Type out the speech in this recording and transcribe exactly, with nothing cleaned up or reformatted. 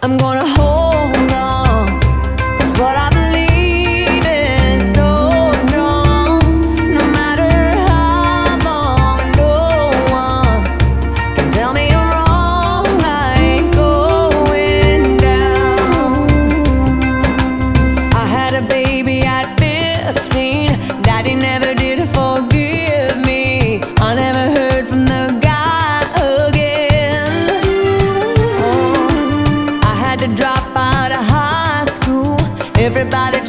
I'm gonna hold on, 'cause what I believe is so strong. No matter how long, no one can tell me I'm wrong. I ain't going down. I had a baby at fifteen. Daddy never did forgive me. I never heard from the guy again. Oh, I had to drop out of high school. Everybody